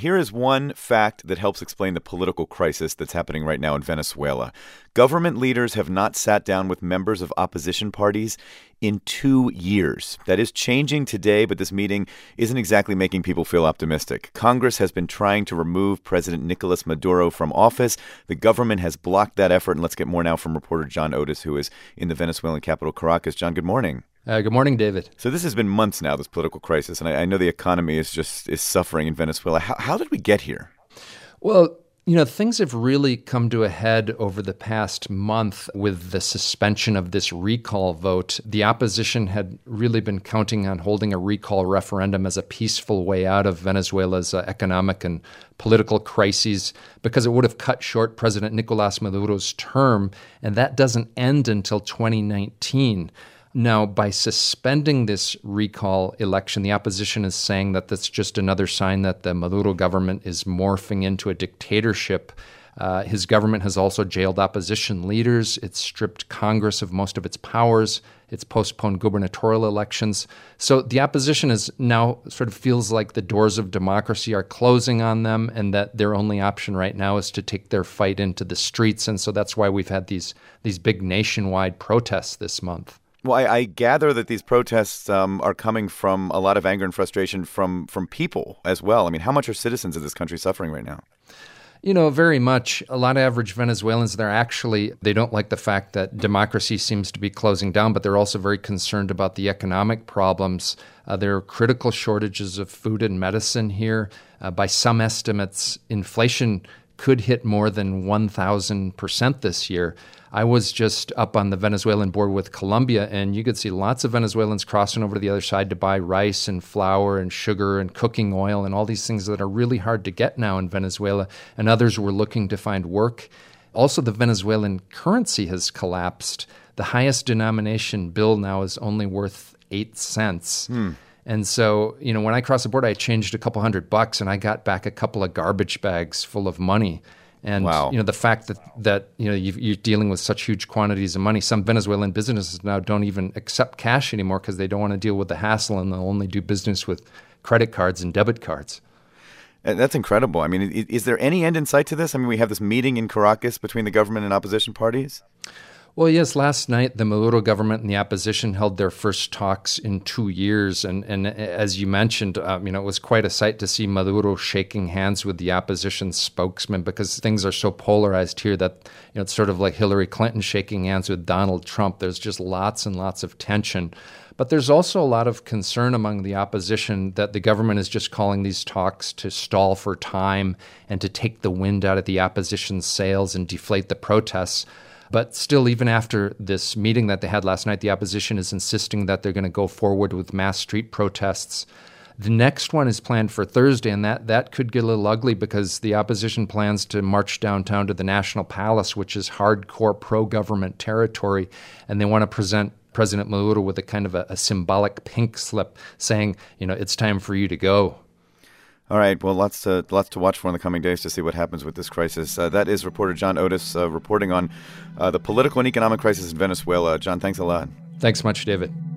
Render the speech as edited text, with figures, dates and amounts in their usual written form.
here is one fact that helps explain the political crisis that's happening right now in Venezuela. Government leaders have not sat down with members of opposition parties in 2 years. That is changing today, but this meeting isn't exactly making people feel optimistic. Congress has been trying to remove President Nicolas Maduro from office. The government has blocked that effort. And let's get more now from reporter John Otis, who is in the Venezuelan capital, Caracas. John, good morning. Good morning, David. So this has been months now, this political crisis, and I know the economy is suffering in Venezuela. How did we get here? Well, things have really come to a head over the past month with the suspension of this recall vote. The opposition had really been counting on holding a recall referendum as a peaceful way out of Venezuela's economic and political crises because it would have cut short President Nicolas Maduro's term, and that doesn't end until 2019. Now, by suspending this recall election, the opposition is saying that that's just another sign that the Maduro government is morphing into a dictatorship. His government has also jailed opposition leaders. It's stripped Congress of most of its powers. It's postponed gubernatorial elections. So the opposition is now sort of feels like the doors of democracy are closing on them and that their only option right now is to take their fight into the streets. And so that's why we've had these big nationwide protests this month. Well, I gather that these protests are coming from a lot of anger and frustration from people as well. I mean, how much are citizens of this country suffering right now? Very much. A lot of average Venezuelans, they don't like the fact that democracy seems to be closing down, but they're also very concerned about the economic problems. There are critical shortages of food and medicine here. By some estimates, inflation could hit more than 1,000% this year. I was just up on the Venezuelan border with Colombia, and you could see lots of Venezuelans crossing over to the other side to buy rice and flour and sugar and cooking oil and all these things that are really hard to get now in Venezuela, and others were looking to find work. Also, the Venezuelan currency has collapsed. The highest denomination bill now is only worth 8 cents. And so, when I crossed the border, I changed a couple $100 and I got back a couple of garbage bags full of money. And, wow. The fact that you're dealing with such huge quantities of money, some Venezuelan businesses now don't even accept cash anymore because they don't want to deal with the hassle and they'll only do business with credit cards and debit cards. That's incredible. I mean, is there any end in sight to this? I mean, we have this meeting in Caracas between the government and opposition parties. Well, yes, last night the Maduro government and the opposition held their first talks in 2 years. And as you mentioned, it was quite a sight to see Maduro shaking hands with the opposition spokesman because things are so polarized here that it's sort of like Hillary Clinton shaking hands with Donald Trump. There's just lots and lots of tension. But there's also a lot of concern among the opposition that the government is just calling these talks to stall for time and to take the wind out of the opposition's sails and deflate the protests. But still, even after this meeting that they had last night, the opposition is insisting that they're going to go forward with mass street protests. The next one is planned for Thursday, and that could get a little ugly because the opposition plans to march downtown to the National Palace, which is hardcore pro-government territory, and they want to present President Maduro with a kind of a symbolic pink slip saying, it's time for you to go. All right. Well, lots to watch for in the coming days to see what happens with this crisis. That is reporter John Otis reporting on the political and economic crisis in Venezuela. John, thanks a lot. Thanks much, David.